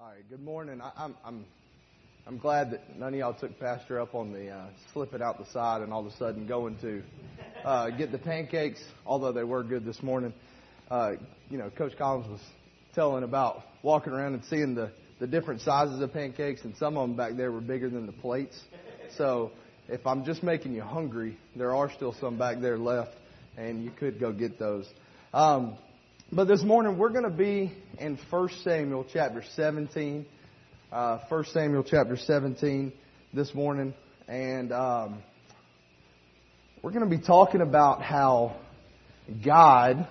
right, good morning. I'm glad that none of y'all took Pastor up on the slipping out the side and all of a sudden going to get the pancakes, although they were good this morning. Coach Collins was telling about walking around and seeing the different sizes of pancakes, and some of them back there were bigger than the plates. So if I'm just making you hungry, there are still some back there left, and you could go get those. But this morning, we're going to be in 1 Samuel chapter 17. 1 Samuel chapter 17 this morning. And we're going to be talking about how God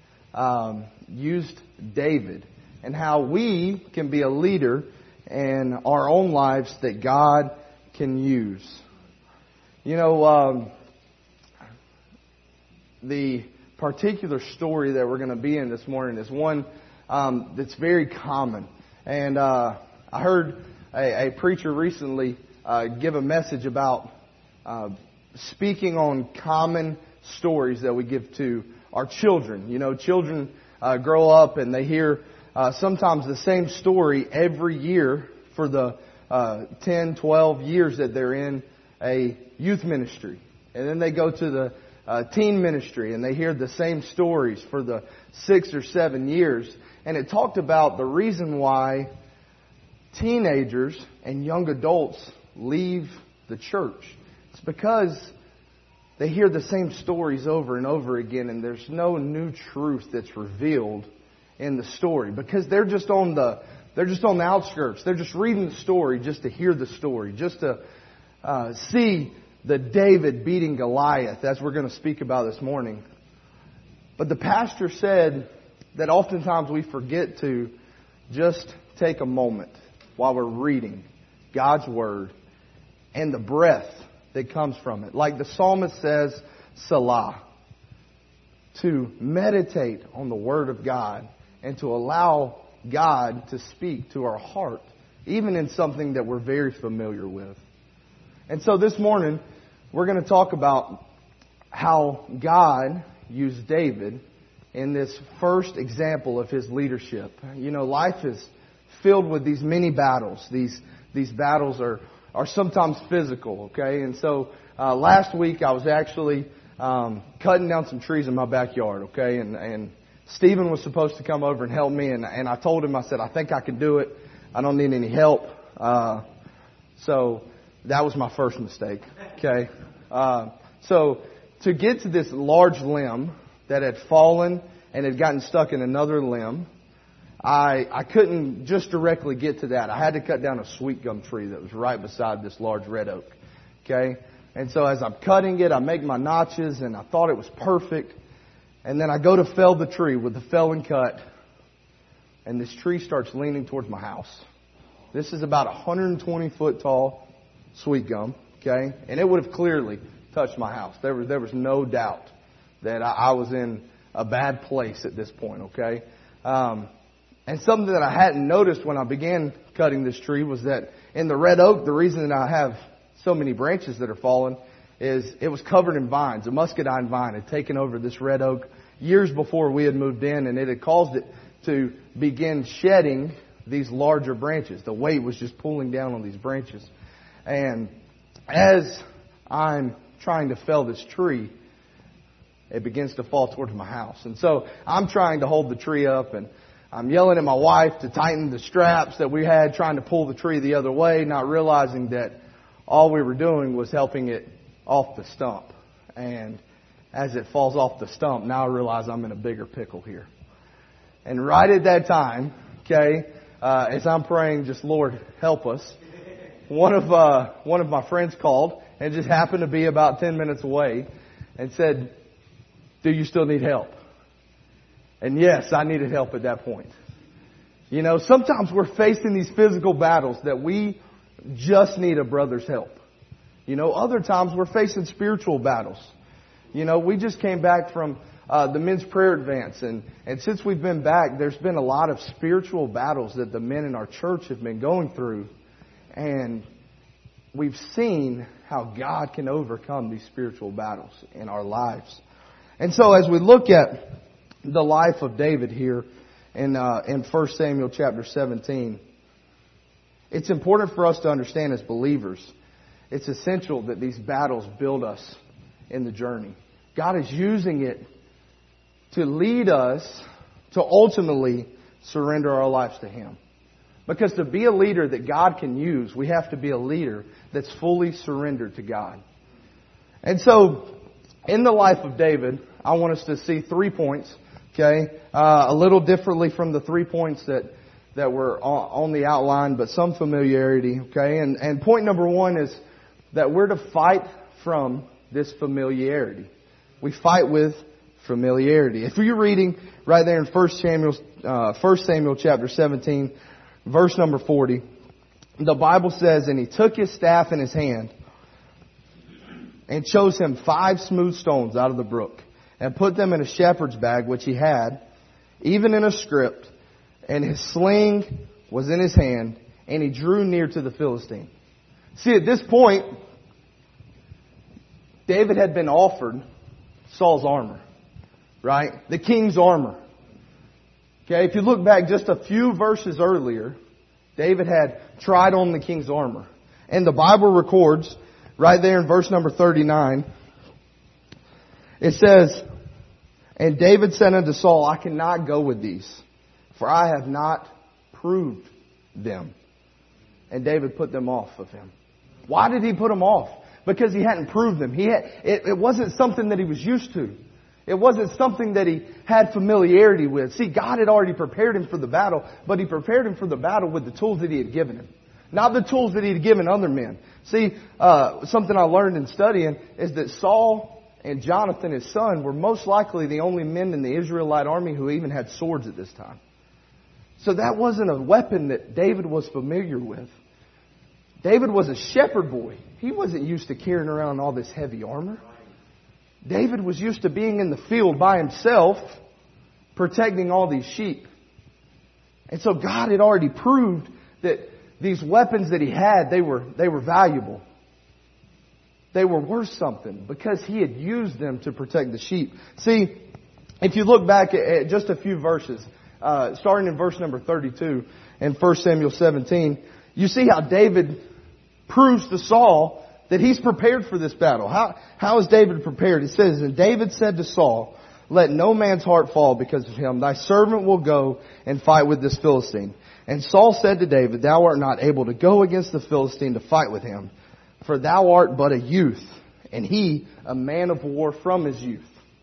used David and how we can be a leader in our own lives that God can use. The particular story that we're going to be in this morning is one that's very common. And I heard a preacher recently give a message about speaking on common stories that we give to our children. Children grow up and they hear sometimes the same story every year for the 10, 12 years that they're in a youth ministry. And then they go to the teen ministry, and they hear the same stories for the 6 or 7 years. And it talked about the reason why teenagers and young adults leave the church. It's because they hear the same stories over and over again, and there's no new truth that's revealed in the story because they're just on the outskirts. They're just reading the story just to hear the story, just to see the David beating Goliath, as we're going to speak about this morning. But the pastor said that oftentimes we forget to just take a moment while we're reading God's Word and the breath that comes from it. Like the psalmist says, Selah. To meditate on the Word of God and to allow God to speak to our heart, even in something that we're very familiar with. And so this morning, we're going to talk about how God used David in this first example of his leadership. Life is filled with these many battles. These battles are sometimes physical, okay? And so last week I was actually cutting down some trees in my backyard, okay? And Stephen was supposed to come over and help me, and I told him, I said, I think I can do it. I don't need any help. So that was my first mistake, okay? So to get to this large limb that had fallen and had gotten stuck in another limb, I couldn't just directly get to that. I had to cut down a sweet gum tree that was right beside this large red oak, okay? And so as I'm cutting it, I make my notches, and I thought it was perfect. And then I go to fell the tree with the felling cut, and this tree starts leaning towards my house. This is about 120 foot tall sweet gum, okay? And it would have clearly touched my house. There was no doubt that I was in a bad place at this point, okay? And something that I hadn't noticed when I began cutting this tree was that in the red oak, the reason that I have so many branches that are fallen is it was covered in vines. A muscadine vine had taken over this red oak years before we had moved in, and it had caused it to begin shedding these larger branches. The weight was just pulling down on these branches. And as I'm trying to fell this tree, it begins to fall towards my house. And so I'm trying to hold the tree up, and I'm yelling at my wife to tighten the straps that we had, trying to pull the tree the other way, not realizing that all we were doing was helping it off the stump. And as it falls off the stump, now I realize I'm in a bigger pickle here. And right at that time, okay, as I'm praying, just Lord, help us, one of my friends called and just happened to be about 10 minutes away and said, do you still need help? And yes, I needed help at that point. Sometimes we're facing these physical battles that we just need a brother's help. Other times we're facing spiritual battles. We just came back from the men's prayer advance. And since we've been back, there's been a lot of spiritual battles that the men in our church have been going through. And we've seen how God can overcome these spiritual battles in our lives. And so as we look at the life of David here in 1 Samuel chapter 17, It's important for us to understand as believers, it's essential that these battles build us in the journey. God is using it to lead us to ultimately surrender our lives to Him. Because to be a leader that God can use, we have to be a leader that's fully surrendered to God. And so, in the life of David, I want us to see 3 points, okay? A little differently from the 3 points that were on the outline, but some familiarity, okay? And point number 1 is that we're to fight from this familiarity. We fight with familiarity. If you're reading right there in 1 Samuel chapter 17, verse number 40, the Bible says, "And he took his staff in his hand and chose him 5 smooth stones out of the brook and put them in a shepherd's bag which he had, even in a scrip, and his sling was in his hand, and he drew near to the Philistine." See, at this point, David had been offered Saul's armor, right? The king's armor. Okay, if you look back just a few verses earlier, David had tried on the king's armor. And the Bible records, right there in verse number 39, it says, "And David said unto Saul, I cannot go with these, for I have not proved them." And David put them off of him. Why did he put them off? Because he hadn't proved them. It wasn't something that he was used to. It wasn't something that he had familiarity with. See, God had already prepared him for the battle, but He prepared him for the battle with the tools that He had given him. Not the tools that He had given other men. See, something I learned in studying is that Saul and Jonathan, his son, were most likely the only men in the Israelite army who even had swords at this time. So that wasn't a weapon that David was familiar with. David was a shepherd boy. He wasn't used to carrying around all this heavy armor. David was used to being in the field by himself, protecting all these sheep. And so God had already proved that these weapons that he had, they were valuable. They were worth something because he had used them to protect the sheep. See, if you look back at just a few verses, starting in verse number 32 in 1 Samuel 17, you see how David proves to Saul that he's prepared for this battle. How is David prepared? It says, "And David said to Saul, Let no man's heart fall because of him. Thy servant will go and fight with this Philistine. And Saul said to David, Thou art not able to go against the Philistine to fight with him, for thou art but a youth, and he a man of war from his youth."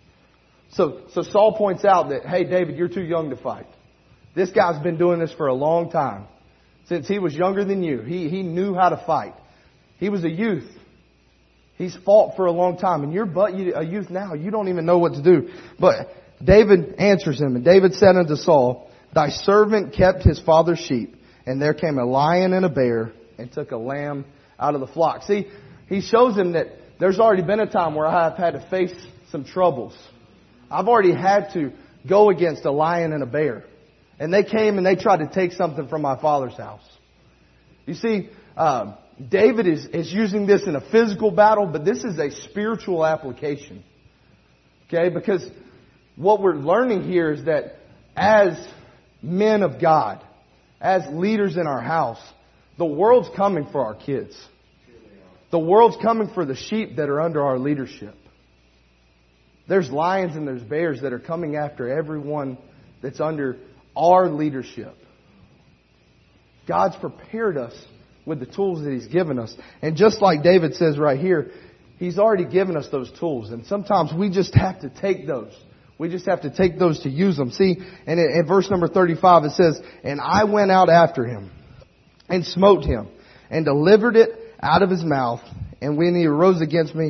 So Saul points out that, hey, David, you're too young to fight. This guy's been doing this for a long time. Since he was younger than you, he knew how to fight. He was a youth. He's fought for a long time, and you're but a youth now. You don't even know what to do. But David answers him, and David said unto Saul, Thy servant kept his father's sheep, and there came a lion and a bear, and took a lamb out of the flock. See, he shows him that there's already been a time where I have had to face some troubles. I've already had to go against a lion and a bear. And they came and they tried to take something from my father's house. You see, David is using this in a physical battle, but this is a spiritual application. Okay, because what we're learning here is that as men of God, as leaders in our house, the world's coming for our kids. The world's coming for the sheep that are under our leadership. There's lions and there's bears that are coming after everyone that's under our leadership. God's prepared us with the tools that He's given us. And just like David says right here, He's already given us those tools. And sometimes we just have to take those. We just have to take those to use them. See, and in verse number 35 it says, And I went out after him, and smote him, and delivered it out of his mouth. And when he arose against me,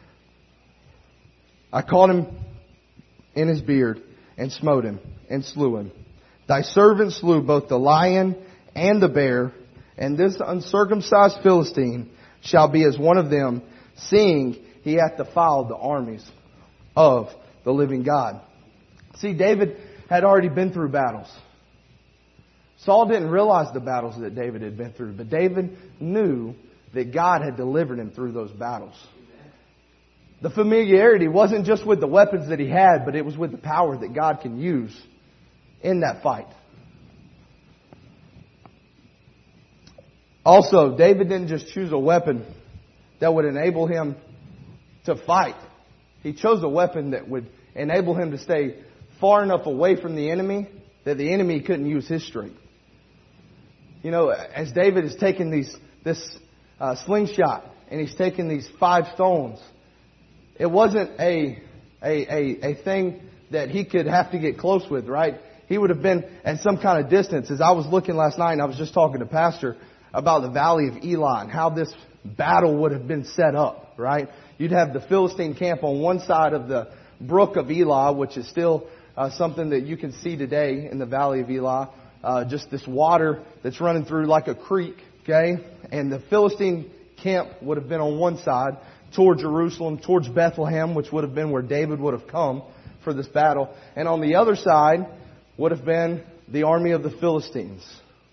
I caught him in his beard, and smote him, and slew him. Thy servant slew both the lion and the bear, and this uncircumcised Philistine shall be as one of them, seeing he hath defiled the armies of the living God. See, David had already been through battles. Saul didn't realize the battles that David had been through, but David knew that God had delivered him through those battles. The familiarity wasn't just with the weapons that he had, but it was with the power that God can use in that fight. Also, David didn't just choose a weapon that would enable him to fight. He chose a weapon that would enable him to stay far enough away from the enemy that the enemy couldn't use his strength. You know, as David is taking this slingshot and he's taking these 5 stones, it wasn't a thing that he could have to get close with, right? He would have been at some kind of distance. As I was looking last night, and I was just talking to Pastor about the Valley of Elah and how this battle would have been set up, right? You'd have the Philistine camp on one side of the brook of Elah, which is still something that you can see today in the Valley of Elah. Just this water that's running through like a creek, okay? And the Philistine camp would have been on one side toward Jerusalem, towards Bethlehem, which would have been where David would have come for this battle. And on the other side would have been the army of the Philistines.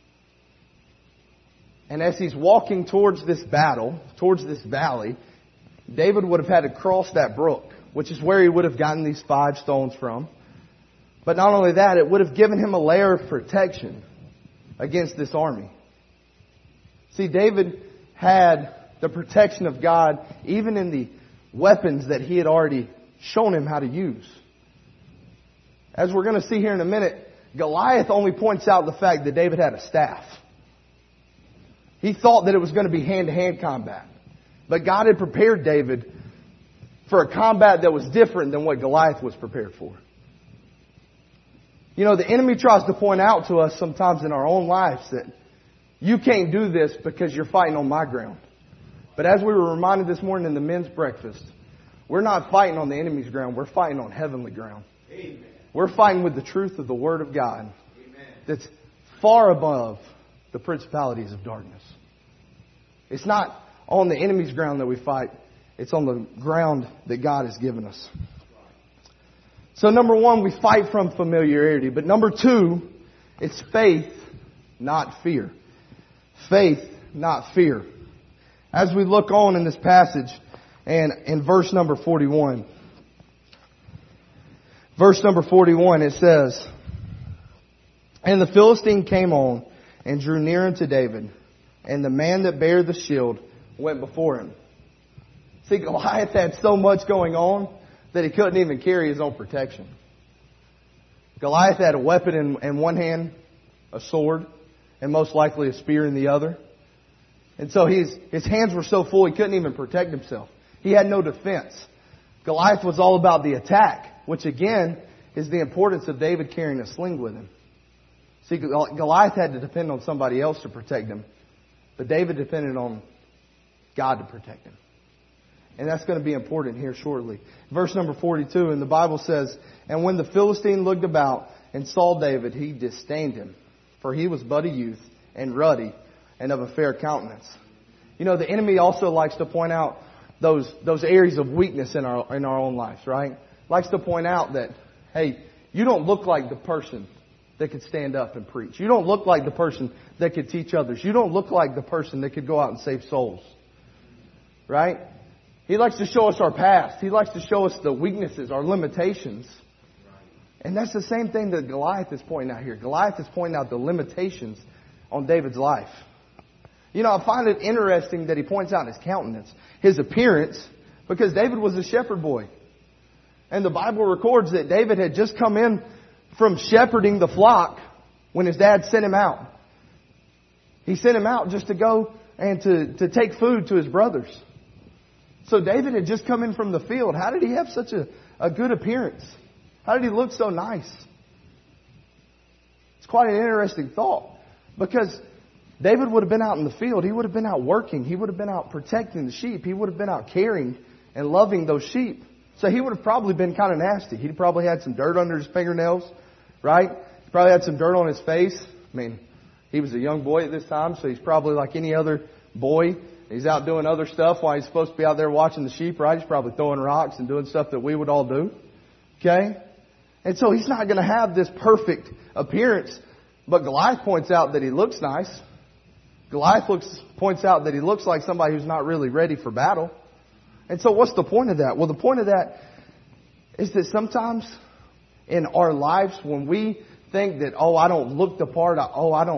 And as he's walking towards this battle, towards this valley, David would have had to cross that brook, which is where he would have gotten these 5 stones from. But not only that, it would have given him a layer of protection against this army. See, David had the protection of God even in the weapons that he had already shown him how to use. As we're going to see here in a minute, Goliath only points out the fact that David had a staff. He thought that it was going to be hand-to-hand combat. But God had prepared David for a combat that was different than what Goliath was prepared for. You know, the enemy tries to point out to us sometimes in our own lives that you can't do this because you're fighting on my ground. But as we were reminded this morning in the men's breakfast, we're not fighting on the enemy's ground. We're fighting on heavenly ground. Amen. We're fighting with the truth of the Word of God. Amen. That's far above the principalities of darkness. It's not on the enemy's ground that we fight. It's on the ground that God has given us. So number 1, we fight from familiarity. But number 2, it's faith, not fear. Faith, not fear. As we look on in this passage, and in verse number 41. Verse number 41, it says, "And the Philistine came on and drew near unto David, and the man that bare the shield went before him." See, Goliath had so much going on that he couldn't even carry his own protection. Goliath had a weapon in one hand, a sword, and most likely a spear in the other. And so his hands were so full he couldn't even protect himself. He had no defense. Goliath was all about the attack, which again is the importance of David carrying a sling with him. See, Goliath had to depend on somebody else to protect him, but David depended on God to protect him. And that's going to be important here shortly. Verse number 42, and the Bible says, "And when the Philistine looked about and saw David, he disdained him, for he was but a youth and ruddy and of a fair countenance." You know, the enemy also likes to point out those areas of weakness in our own lives, right? Likes to point out that, hey, you don't look like the person that could stand up and preach. You don't look like the person that could teach others. You don't look like the person that could go out and save souls. Right? He likes to show us our past. He likes to show us the weaknesses, our limitations. And that's the same thing that Goliath is pointing out here. Goliath is pointing out the limitations on David's life. You know, I find it interesting that he points out his countenance, his appearance, because David was a shepherd boy. And the Bible records that David had just come in from shepherding the flock when his dad sent him out. He sent him out just to go and to take food to his brothers. So David had just come in from the field. How did he have such a good appearance? How did he look so nice? It's quite an interesting thought, because David would have been out in the field. He would have been out working. He would have been out protecting the sheep. He would have been out caring and loving those sheep. So he would have probably been kind of nasty. He probably had some dirt under his fingernails, right? He probably had some dirt on his face. I mean, he was a young boy at this time, so he's probably like any other boy. He's out doing other stuff while he's supposed to be out there watching the sheep, right? He's probably throwing rocks and doing stuff that we would all do. Okay? And so he's not going to have this perfect appearance. But Goliath points out that he looks nice. Goliath points out that he looks like somebody who's not really ready for battle. And so what's the point of that? Well, the point of that is that sometimes in our lives when we think that, I don't look the part,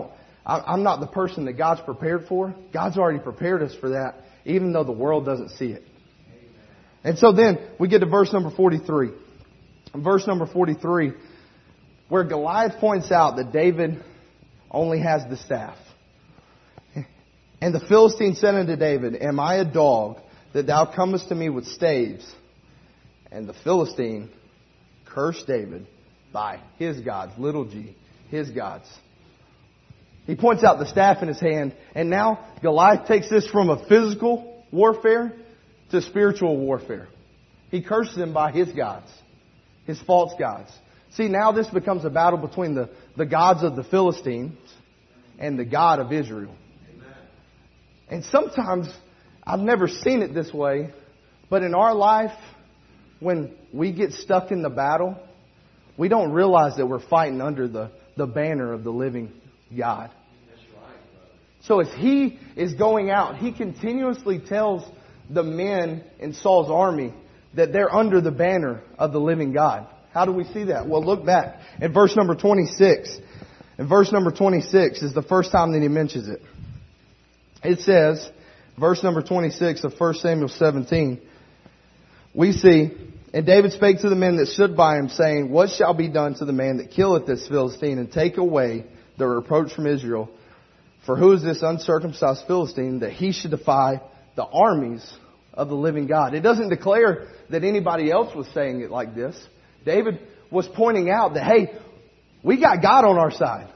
I'm not the person that God's prepared for. God's already prepared us for that, even though the world doesn't see it. And so then we get to verse number 43. Verse number 43, where Goliath points out that David only has the staff. And the Philistine said unto David, Am I a dog that thou comest to me with staves? And the Philistine cursed David by his gods, little g, his gods. He points out the staff in his hand, and now Goliath takes this from a physical warfare to spiritual warfare. He curses him by his gods, his false gods. See, now this becomes a battle between the gods of the Philistines and the God of Israel. Amen. And sometimes, I've never seen it this way, but in our life, when we get stuck in the battle, we don't realize that we're fighting under the banner of the living God. That's right, brother. So as he is going out, he continuously tells the men in Saul's army that they're under the banner of the living God. How do we see that? Well, look back at verse number 26. And verse number 26 is the first time that he mentions it. It says, verse number 26 of 1 Samuel 17, we see, And David spake to the men that stood by him, saying, What shall be done to the man that killeth this Philistine, and take away the reproach from Israel? For who is this uncircumcised Philistine, that he should defy the armies of the living God? It doesn't declare that anybody else was saying it like this. David was pointing out that, hey, we got God on our side.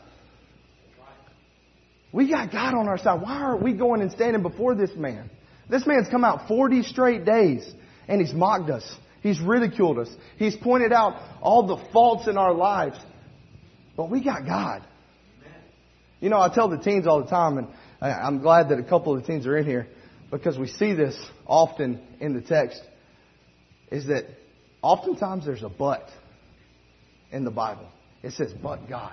We got God on our side. Why aren't we going and standing before this man? This man's come out 40 straight days and he's mocked us. He's ridiculed us. He's pointed out all the faults in our lives. But we got God. You know, I tell the teens all the time, and I'm glad that a couple of the teens are in here, because we see this often in the text, is that oftentimes there's a but in the Bible. It says, but God.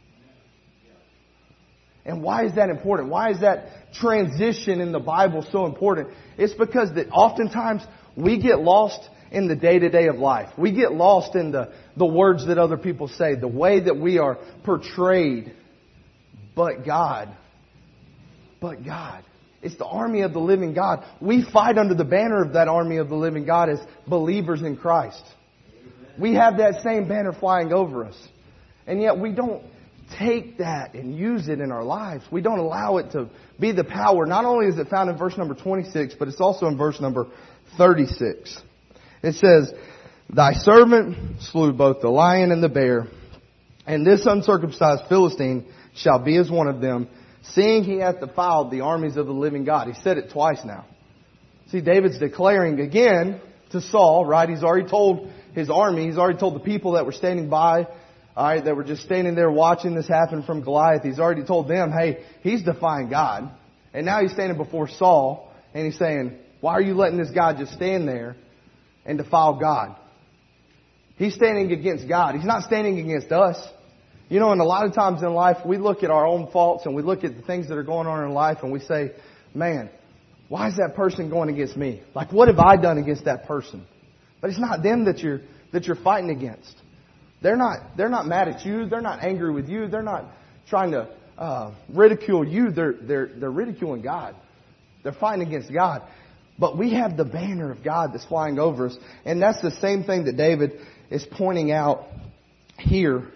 And why is that important? Why is that transition in the Bible so important? It's because that oftentimes we get lost in the day-to-day of life. We get lost in the words that other people say, the way that we are portrayed. But God. But God. It's the army of the living God. We fight under the banner of that army of the living God as believers in Christ. We have that same banner flying over us. And yet we don't take that and use it in our lives. We don't allow it to be the power. Not only is it found in verse number 26, but it's also in verse number 36. It says, Thy servant slew both the lion and the bear, and this uncircumcised Philistine shall be as one of them, seeing he hath defiled the armies of the living God. He said it twice now. See, David's declaring again to Saul, right? He's already told his army, he's already told the people that were standing by, alright, that were just standing there watching this happen from Goliath. He's already told them, hey, he's defying God. And now he's standing before Saul, and he's saying, why are you letting this guy just stand there and defile God? He's standing against God. He's not standing against us. You know, and a lot of times in life, we look at our own faults and we look at the things that are going on in life and we say, man, why is that person going against me? Like, what have I done against that person? But it's not them that you're fighting against. They're not mad at you. They're not angry with you. They're not trying to ridicule you. They're ridiculing God. They're fighting against God. But we have the banner of God that's flying over us. And that's the same thing that David is pointing out here.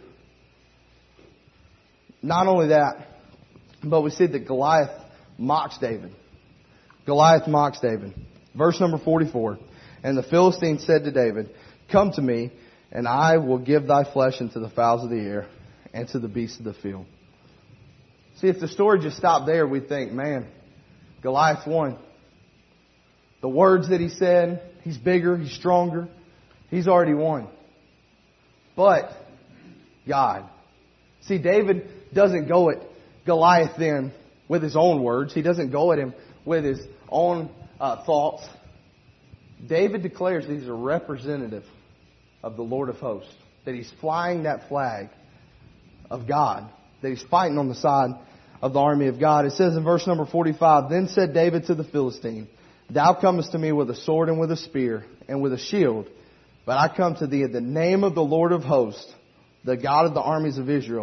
Not only that, but we see that Goliath mocks David. Goliath mocks David. Verse number 44. And the Philistine said to David, Come to me, and I will give thy flesh into the fowls of the air and to the beasts of the field. See, if the story just stopped there, we'd think, man, Goliath won. The words that he said, he's bigger, he's stronger, he's already won. But God. See, David doesn't go at Goliath then with his own words. He doesn't go at him with his own thoughts. David declares that he's a representative of the Lord of hosts. That he's flying that flag of God. That he's fighting on the side of the army of God. It says in verse number 45, Then said David to the Philistine, Thou comest to me with a sword and with a spear and with a shield. But I come to thee in the name of the Lord of hosts, the God of the armies of Israel,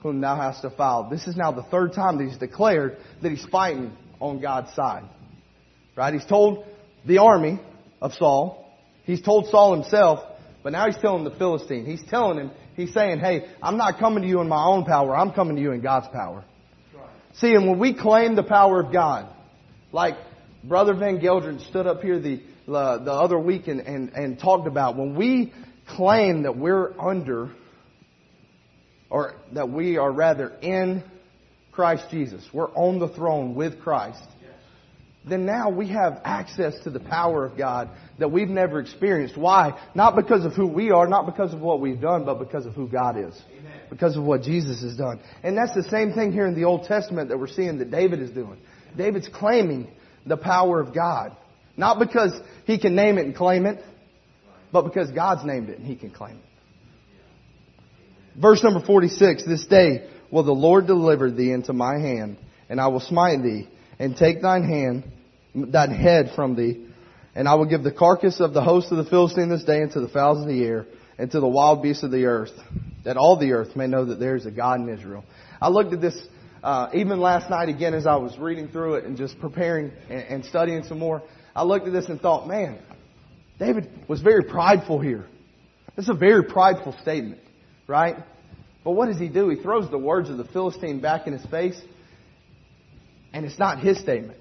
whom thou hast defiled. This is now the third time that he's declared that he's fighting on God's side. Right? He's told the army of Saul. He's told Saul himself. But now he's telling the Philistine. He's telling him, he's saying, hey, I'm not coming to you in my own power. I'm coming to you in God's power. Right. See, and when we claim the power of God, like Brother Van Gelderen stood up here the other week and talked about, when we claim that we're under, or that we are rather in Christ Jesus, we're on the throne with Christ, then now we have access to the power of God that we've never experienced. Why? Not because of who we are, not because of what we've done, but because of who God is. Amen. Because of what Jesus has done. And that's the same thing here in the Old Testament that we're seeing that David is doing. David's claiming the power of God. Not because he can name it and claim it, but because God's named it and he can claim it. Verse number 46, this day will the Lord deliver thee into my hand, and I will smite thee, and take thine head from thee, and I will give the carcass of the host of the Philistine this day unto the fowls of the air, and to the wild beasts of the earth, that all the earth may know that there is a God in Israel. I looked at this even last night again as I was reading through it and just preparing and studying some more. I looked at this and thought, man, David was very prideful here. This is a very prideful statement, right? But what does he do? He throws the words of the Philistine back in his face. And it's not his statement.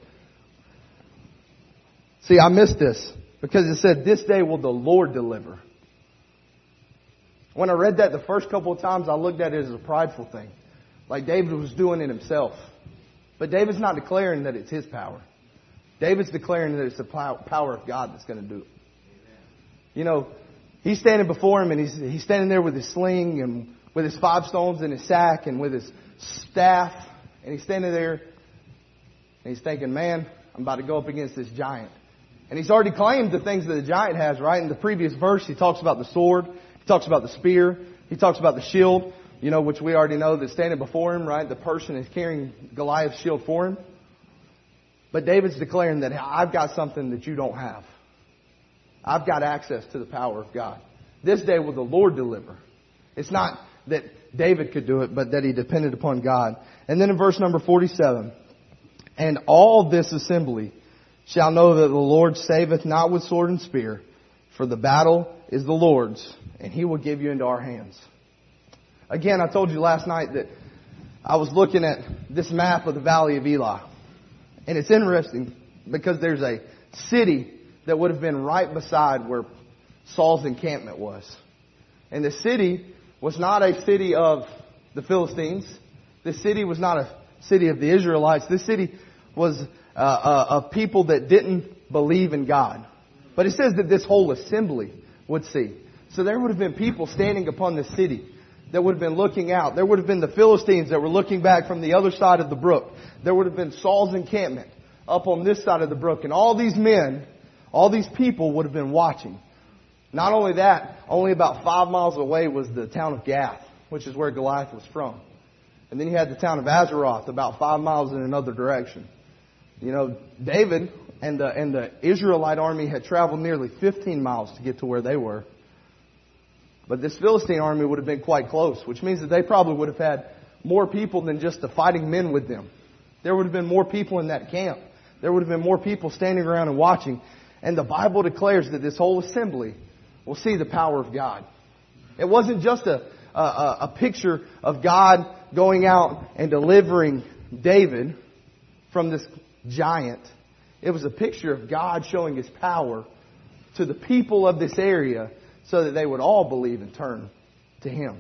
See, I missed this because it said, this day will the Lord deliver. When I read that the first couple of times, I looked at it as a prideful thing. Like David was doing it himself. But David's not declaring that it's his power. David's declaring that it's the power of God that's going to do it. You know, he's standing before him and he's standing there with his sling and with his 5 stones in his sack and with his staff. And he's standing there. And he's thinking, man, I'm about to go up against this giant. And he's already claimed the things that the giant has, right? In the previous verse, he talks about the sword. He talks about the spear. He talks about the shield, you know, which we already know that's standing before him, right? The person is carrying Goliath's shield for him. But David's declaring that I've got something that you don't have. I've got access to the power of God. This day will the Lord deliver. It's not that David could do it, but that he depended upon God. And then in verse number 47, and all this assembly shall know that the Lord saveth not with sword and spear, for the battle is the Lord's, and He will give you into our hands. Again, I told you last night that I was looking at this map of the Valley of Elah. And it's interesting because there's a city that would have been right beside where Saul's encampment was. And the city was not a city of the Philistines. This city was not a city of the Israelites. This city was a people that didn't believe in God. But it says that this whole assembly would see. So there would have been people standing upon the city that would have been looking out. There would have been the Philistines that were looking back from the other side of the brook. There would have been Saul's encampment up on this side of the brook. And all these men, all these people would have been watching. Not only that, only about 5 miles away was the town of Gath, which is where Goliath was from. And then you had the town of Azaroth, about 5 miles in another direction. You know, David and the Israelite army had traveled nearly 15 miles to get to where they were. But this Philistine army would have been quite close, which means that they probably would have had more people than just the fighting men with them. There would have been more people in that camp. There would have been more people standing around and watching. And the Bible declares that this whole assembly will see the power of God. It wasn't just a picture of God going out and delivering David from this giant. It was a picture of God showing His power to the people of this area so that they would all believe and turn to Him.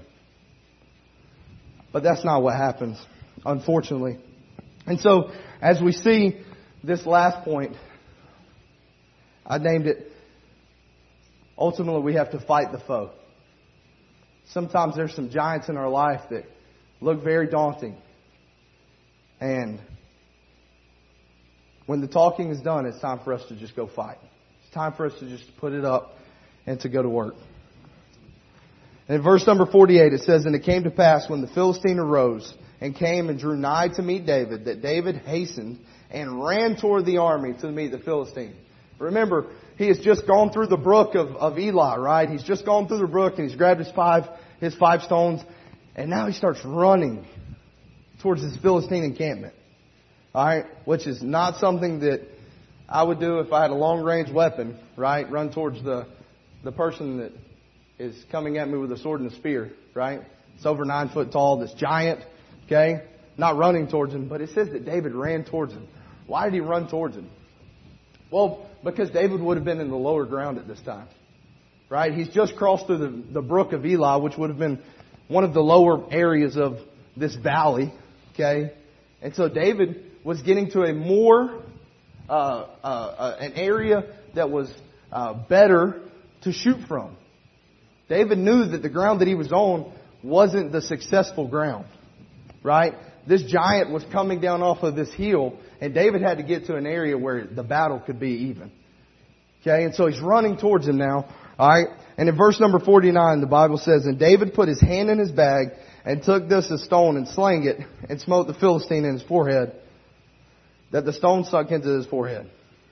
But that's not what happens, unfortunately. And so, as we see this last point, I named it, ultimately we have to fight the foe. Sometimes there's some giants in our life that look very daunting. And when the talking is done, it's time for us to just go fight. It's time for us to just put it up and to go to work. And in verse number 48 it says, And it came to pass when the Philistine arose and came and drew nigh to meet David, that David hastened and ran toward the army to meet the Philistine. Remember, he has just gone through the brook of Elah, right? He's just gone through the brook and he's grabbed his five stones. And now he starts running towards this Philistine encampment. All right, which is not something that I would do if I had a long-range weapon, right? Run towards the person that is coming at me with a sword and a spear, right? It's over 9 foot tall, this giant, okay? Not running towards him, but it says that David ran towards him. Why did he run towards him? Well, because David would have been in the lower ground at this time, right? He's just crossed through the brook of Elah, which would have been one of the lower areas of this valley, okay? And so David was getting to a more, an area that was better to shoot from. David knew that the ground that he was on wasn't the successful ground, right? This giant was coming down off of this hill, and David had to get to an area where the battle could be even. Okay, and so he's running towards him now, alright? And in verse number 49, the Bible says, "And David put his hand in his bag, and took this a stone, and slang it, and smote the Philistine in his forehead, that the stone sunk into his forehead."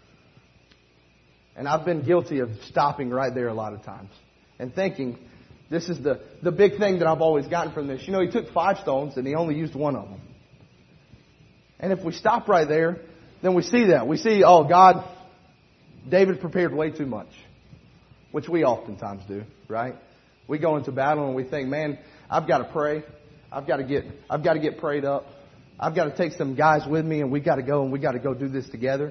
And I've been guilty of stopping right there a lot of times, and thinking, this is the big thing that I've always gotten from this. You know, he took 5 stones, and he only used one of them. And if we stop right there, then we see that. We see, oh, God, David prepared way too much. Which we oftentimes do, right? We go into battle and we think, man, I've got to pray. I've got to get prayed up. I've got to take some guys with me, and we got to go do this together.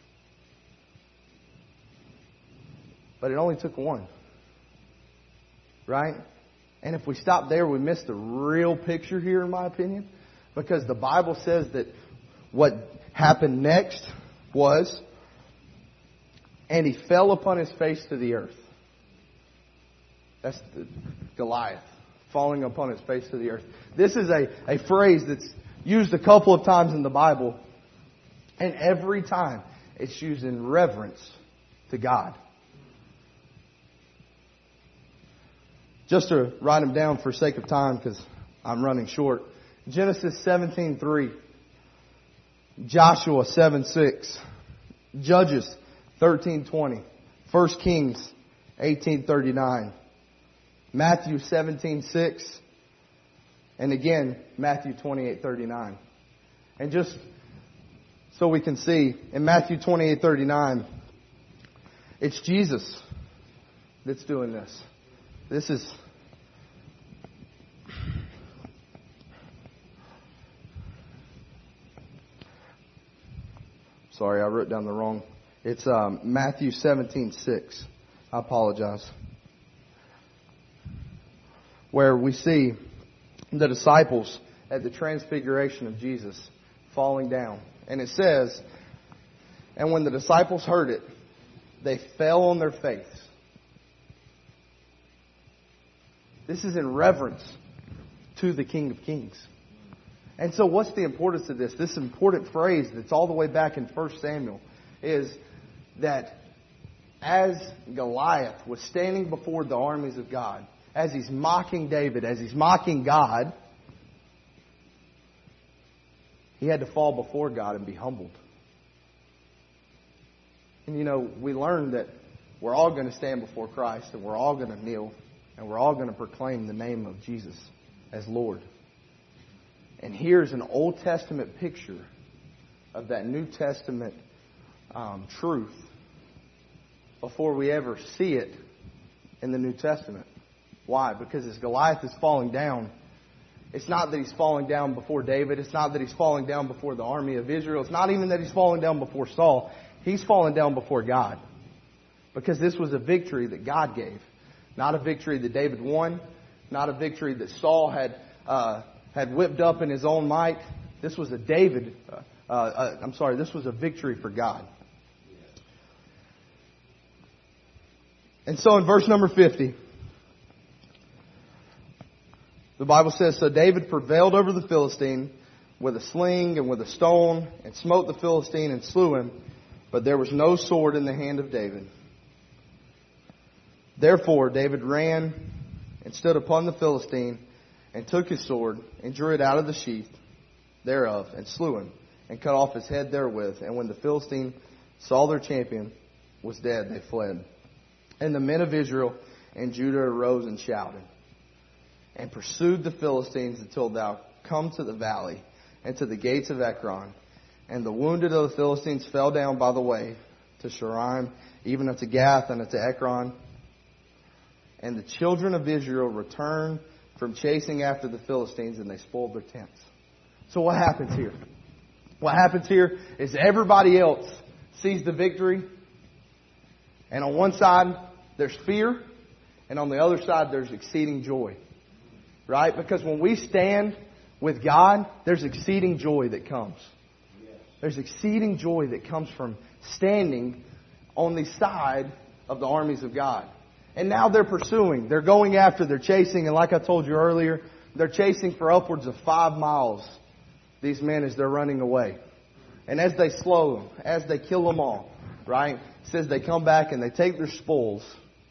But it only took one. Right? And if we stop there, we miss the real picture here, in my opinion. Because the Bible says that what happened next was, and he fell upon his face to the earth. That's Goliath, falling upon his face to the earth. This is a phrase that's used a couple of times in the Bible. And every time it's used in reverence to God. Just to write them down for sake of time, because I'm running short. Genesis 17:3, Joshua 7:6, Judges 13:20, 1 Kings 18:39, Matthew 17:6, and again Matthew 28:39. And just so we can see, in Matthew 28:39, it's Jesus that's doing this. This is sorry, I wrote down the wrong. It's Matthew 17:6. I apologize. Where we see the disciples at the transfiguration of Jesus falling down. And it says, "And when the disciples heard it, they fell on their face." This is in reverence to the King of Kings. And so what's the importance of this? This important phrase that's all the way back in 1 Samuel is that as Goliath was standing before the armies of God, as he's mocking David, as he's mocking God, he had to fall before God and be humbled. And you know, we learned that we're all going to stand before Christ, and we're all going to kneel, and we're all going to proclaim the name of Jesus as Lord. And here's an Old Testament picture of that New Testament truth before we ever see it in the New Testament. Why? Because as Goliath is falling down, it's not that he's falling down before David. It's not that he's falling down before the army of Israel. It's not even that he's falling down before Saul. He's falling down before God. Because this was a victory that God gave. Not a victory that David won. Not a victory that Saul had whipped up in his own might. This was a this was a victory for God. And so in verse number 50, the Bible says, "So David prevailed over the Philistine with a sling and with a stone, and smote the Philistine and slew him. But there was no sword in the hand of David. Therefore David ran and stood upon the Philistine, and took his sword, and drew it out of the sheath thereof, and slew him, and cut off his head therewith. And when the Philistine saw their champion was dead, they fled. And the men of Israel and Judah arose and shouted." and pursued the Philistines until thou come to the valley and to the gates of Ekron. And the wounded of the Philistines fell down by the way to Shaaraim, even unto Gath and unto Ekron. And the children of Israel returned from chasing after the Philistines, and they spoiled their tents. So what happens here? What happens here is everybody else sees the victory. And on one side, there's fear. And on the other side, there's exceeding joy. Right? Because when we stand with God, there's exceeding joy that comes. There's exceeding joy that comes from standing on the side of the armies of God. And now they're pursuing. They're going after. They're chasing. And like I told you earlier, they're chasing for upwards of 5 miles. These men as they're running away. And as they slow them, as they kill them all, right? It says they come back and they take their spoils.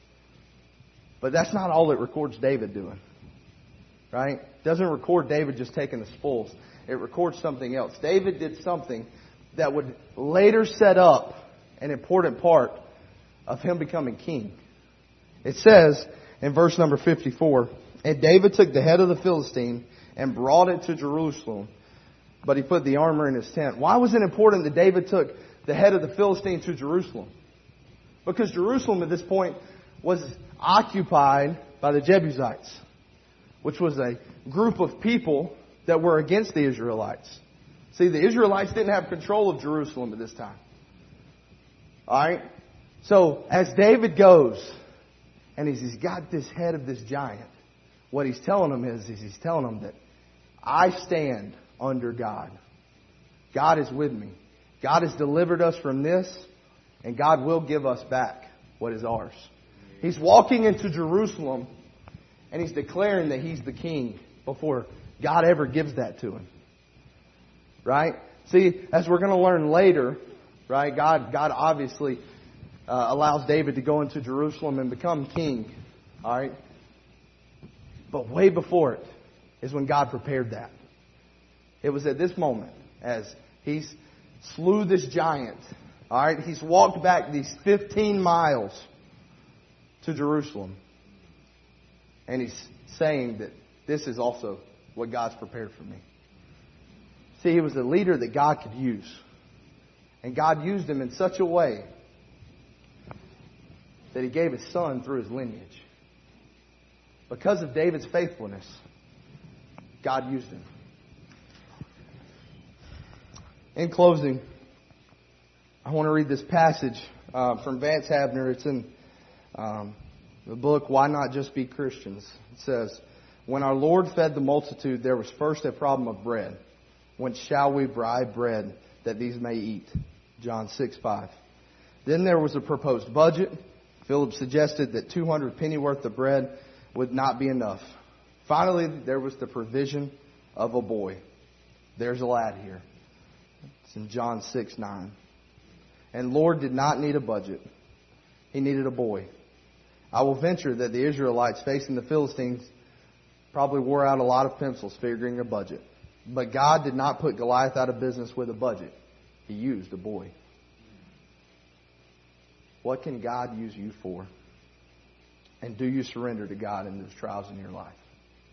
But that's not all it records David doing. Right? It doesn't record David just taking the spoils. It records something else. David did something that would later set up an important part of him becoming king. It says in verse number 54, and David took the head of the Philistine and brought it to Jerusalem, but he put the armor in his tent. Why was it important that David took the head of the Philistine to Jerusalem? Because Jerusalem at this point was occupied by the Jebusites, which was a group of people that were against the Israelites. See, the Israelites didn't have control of Jerusalem at this time. Alright? So, as David goes, and he's got this head of this giant, what he's telling them is he's telling them that I stand under God. God is with me. God has delivered us from this, and God will give us back what is ours. He's walking into Jerusalem, and he's declaring that he's the king before God ever gives that to him. Right? See, as we're going to learn later, right, God obviously allows David to go into Jerusalem and become king. Alright? But way before it is when God prepared that. It was at this moment, as he slew this giant. Alright? He's walked back these 15 miles to Jerusalem. And he's saying that this is also what God's prepared for me. See, he was a leader that God could use. And God used him in such a way that he gave his son through his lineage. Because of David's faithfulness, God used him. In closing, I want to read this passage from Vance Havner. It's in the book, Why Not Just Be Christians? It says, when our Lord fed the multitude, there was first a problem of bread. Whence shall we buy bread that these may eat? John 6:5. Then there was a proposed budget. Philip suggested that 200 pennyworth of bread would not be enough. Finally, there was the provision of a boy. There's a lad here. It's in John 6:9. And Lord did not need a budget. He needed a boy. I will venture that the Israelites facing the Philistines probably wore out a lot of pencils figuring a budget. But God did not put Goliath out of business with a budget. He used a boy. What can God use you for? And do you surrender to God in those trials in your life?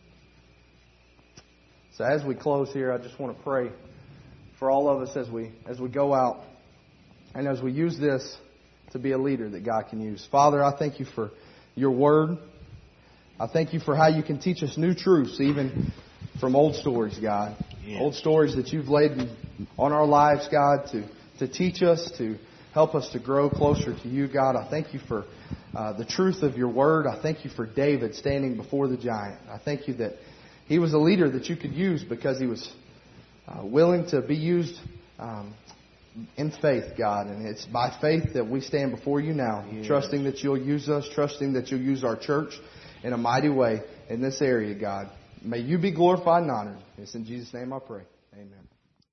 So as we close here, I just want to pray for all of us as we go out and as we use this to be a leader that God can use. Father, I thank you for your word. I thank you for how you can teach us new truths, even from old stories, God. Yeah. Old stories that you've laid on our lives, God, to teach us, to help us to grow closer to you, God. I thank you for the truth of your word. I thank you for David standing before the giant. I thank you that he was a leader that you could use because he was willing to be used in faith, God. And it's by faith that we stand before you now, yes, trusting that you'll use us, trusting that you'll use our church in a mighty way in this area, God. May you be glorified and honored. It's in Jesus' name I pray.